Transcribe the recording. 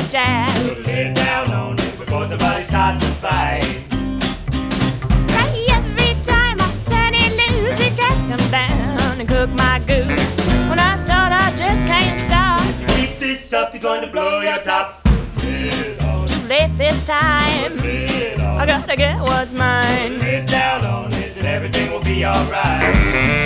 jazz. So lay down on it before somebody starts a fight. Every time I turn it loose, you just come down and cook my goose. When I start, I just can't stop. If you keep this up, you're going to blow your top. Too late this time. I gotta get what's mine. Lay down on it and everything will be alright.